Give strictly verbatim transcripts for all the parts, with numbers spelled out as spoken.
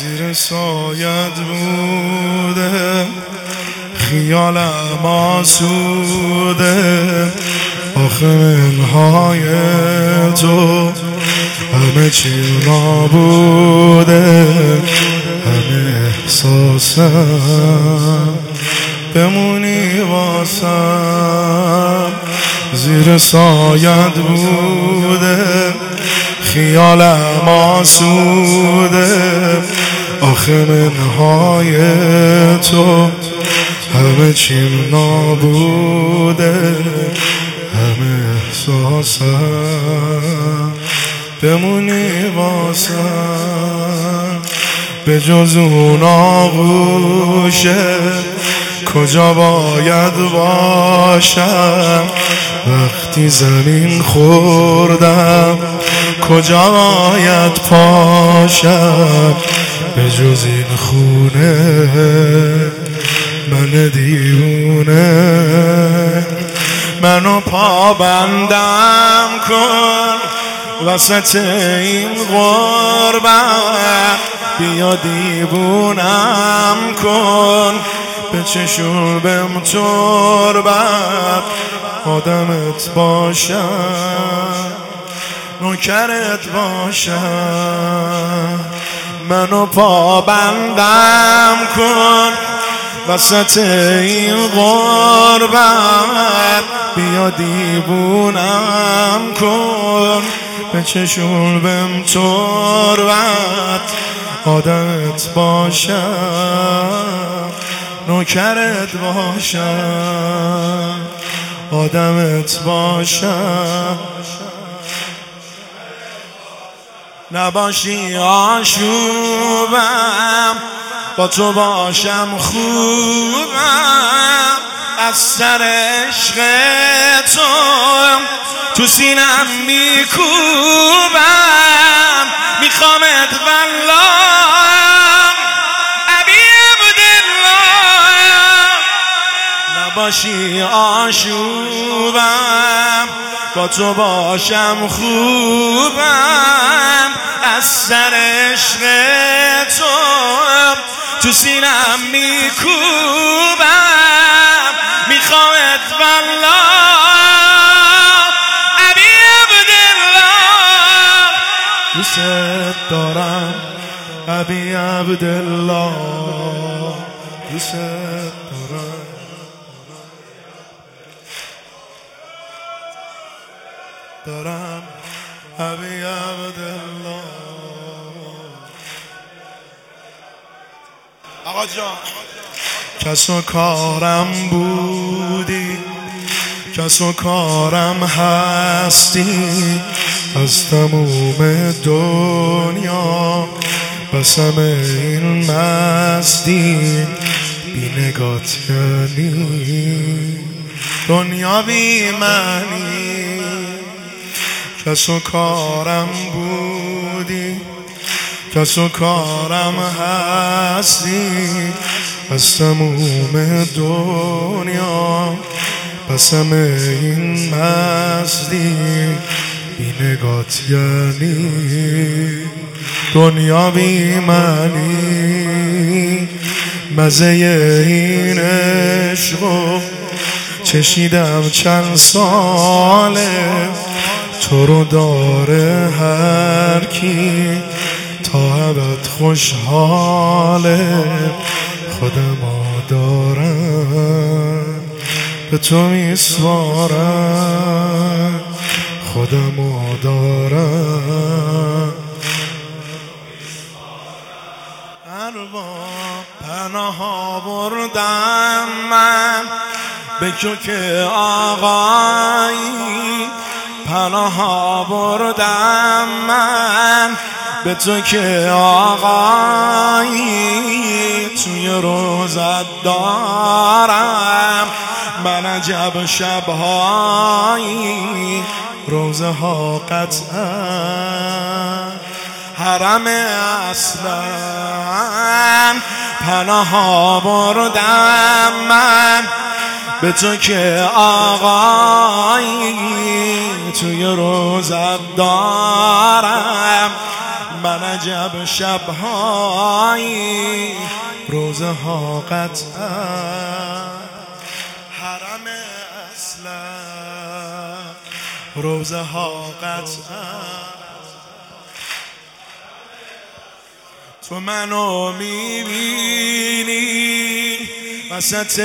زیر سایت بوده، خیالم آسوده. آخه منهای تو همه چی نابوده، همه احساسم بمونی واسم. زیر سایت بوده، خیالم آسوده. آخه منهای تو همه چیم نابوده، همه احساسم بمونی واسم. به جز اون آغوشه کجا باید باشم؟ وقتی زمین خوردم کجا باید پاشم؟ به جز این خونه من دیوونه، منو پابندم کن وسط این غربت. بیا دیوونم کن به چشوبم تربت. آدمت باشم نوکرت باشم، منو پابندم کن وسط این غربت. بیا دیوونم کن به چشوبم تربت. آدمت باشم نوکرت باشم، آدمت باشم. نباشی آشوبم، با تو باشم خوبم. از سر عشق تو تو سینم میکوبم. میخوامت والله ابی عبدالله. نباشی آشوبم، با تو باشم خوبم. از سر عشق تو تو سینم میکوبم. میخوامت والله ابی عبدالله. دوست دارم ابی عبدالله، دوست دارم. دارم ابی عبدالله. آقا جان کس و کارم بودی، کس و کارم هستی. از تموم دنیا بسم این مستی. بی نگات یعنی دنیا بی معنی. کس و کارم بودی، کس و کارم هستی. از تموم دنیا بسم این مستی. بی نگات یعنی دنیا بی معنی. مزه این عشقو چشیدم چند ساله. تو رو داره هر کی تا ابد خوشحاله. خودم دارم به تو میسپارم، خودم دارم. ارباب پناه بردم من به که آقایی. پناه بردم من به تو که آقایی. توی روزت دارم من عجب شبهایی. روزه ها قطعا حرم اصلا. پناه بردم من به تو که آقایی. توی روزت دارم من عجب شبهایی روزه ها قطعا حرم اصلا روزه ها قطعا تو منو میبینی وسط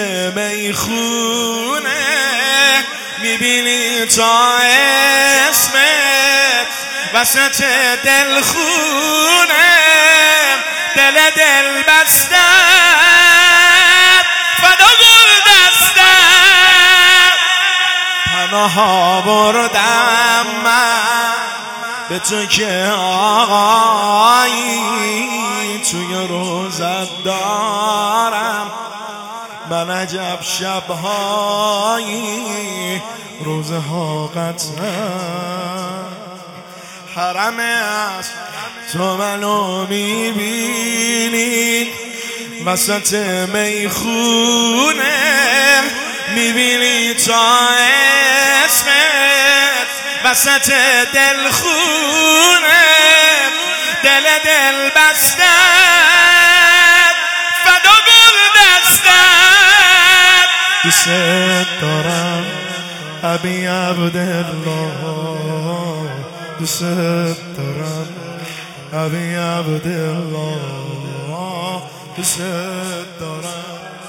میخونه میبینی تا اسمت وسط دلخونه دل دل بستت فدا گل دستت پناه آوردم من به تو که آقایی توی روزت دارم من عجب شبهایی روزه ها قطعا حرم است تو منو میبینی وسط میخونه میبینی تا اسمت وسط دلخونه دل دل بستت فدا گل دستت دوست دارم ابی عبدالله دوست دارم ابی عبدالله دوست دارم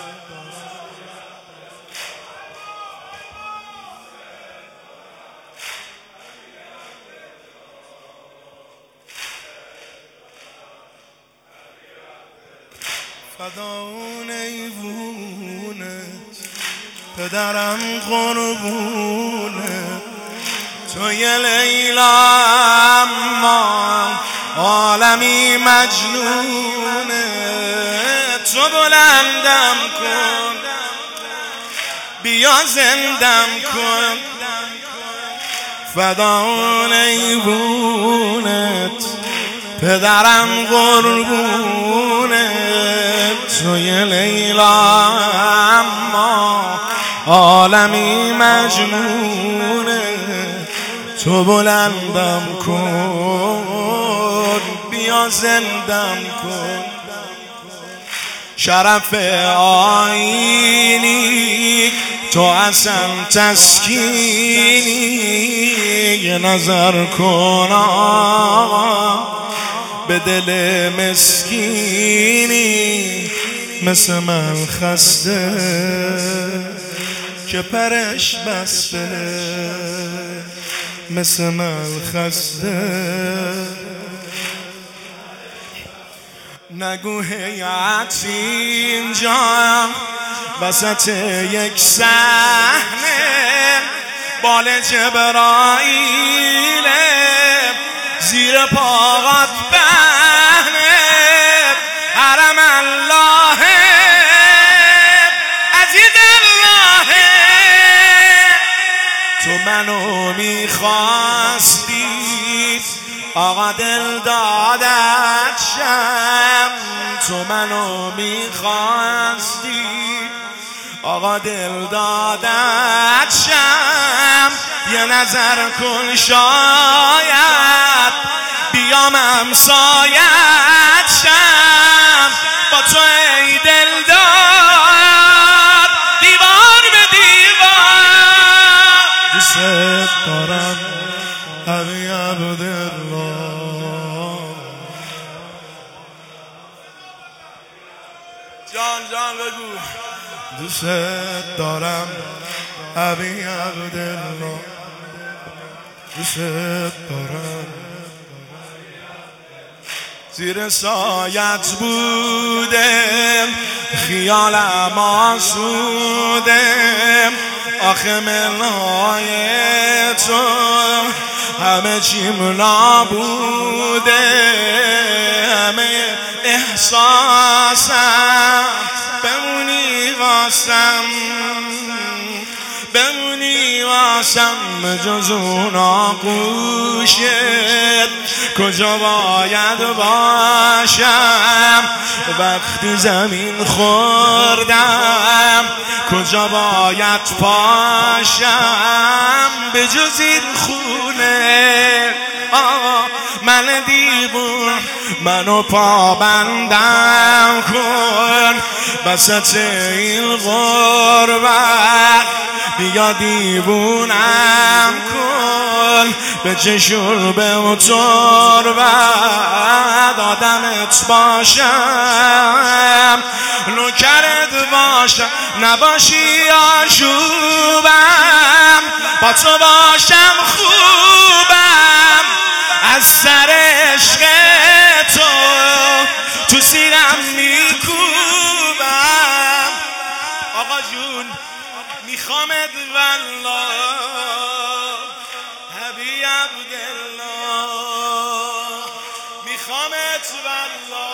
فداون ایوونت پدرم قربونه توی لیلا اما عالمی مجنونه تو بلندم کن بیا زندم کن فداون ایوونت پدرم قربونه توی لیلا اما عالمی مجنونه تو بلندم کن بیا زندم کن شرف آینی تو اصلا تسکینی یه نظر کن به دل مسکینی مثل من خسته که پرش بسته مثل من خسته نگو هیئت اینجا وسط یک صحنه بال جبرائیل زیر پاهات بهنه حرم الله عزیز الله تو منو میخواستی آقا دل دادت شم تو منو میخواستی آقا دل دادت شم یه نظر کن شاید بیام همسایت شم با تو ای دل داد دیوار به دیوار دوست دارم ابی عبدالله جان جان بگو دوست دارم ابی عبدالله دوست دارم زیر سایت بودم خیالم آسودم آخه منهای تو همه چیم نابوده همه احساسم بمونی واسم بمونی واسم جز اون آغوشت کجا باید باشم وقتی زمین خوردم کجا باید پاشم به جز این خونه من دیوون منو پابندم کن وسط این غربت بیا دیوونم کن به چشور به تربت آدمت باشم نوکرت باشم نباشی آشوبم با تو باشم خوبم از سر عشق تو تو سینم میکوبم آقا جون میخوامت والله حبیب عبدالله میخوامت والله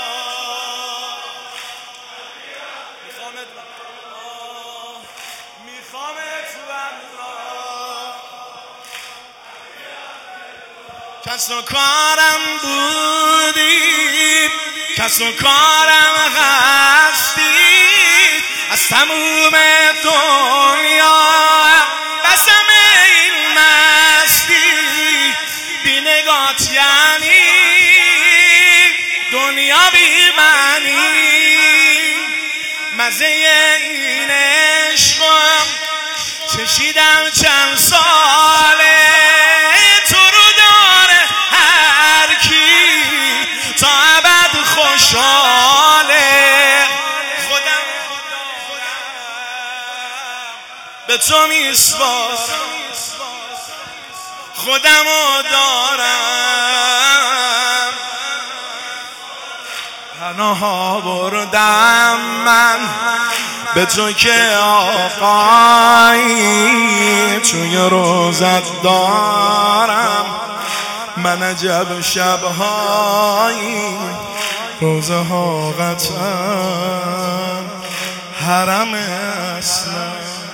میخوامت والله میخوامت والله کس و کارم بودی کس و کارم هستی از تموم دنیا قسم این مستی بی نگات یعنی دنیا بی معنی مزه این عشقم چشیدم چند ساله تو رو داره هر کی تا ابد خوشحاله خودم به تو میسپارم خودمو دارم پناها بردم من به تو که آقایی توی روزت دارم من عجب شبهایی روزه ها قطعا حرم اصلا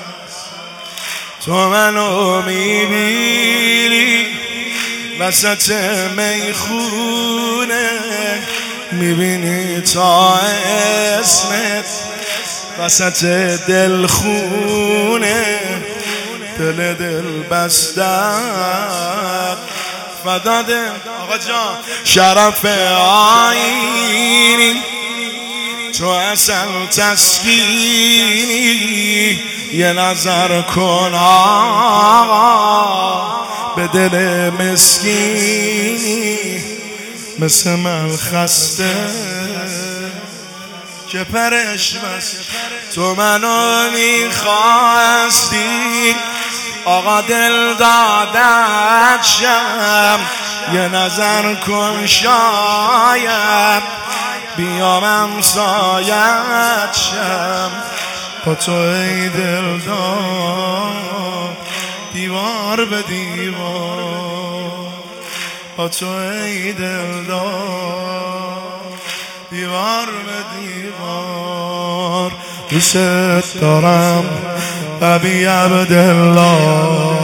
تو منو میبینی وسط میخونه میبینی تا اسمت وسط دلخونه دل دل بستم فدا دل آقا جان شرف آینی تو اصل تسکینی یه نظر کن آقا به دل مسکینی مثل من خسته که پرش بس تو منو میخواستی آقا دل دادت شم یه نظر کن شاید بیام امسایت شم با تو ای دل داد دیوار به دیوار با تو ای دل داد دیوار به دیوار دوست دارم حبیب عبدالله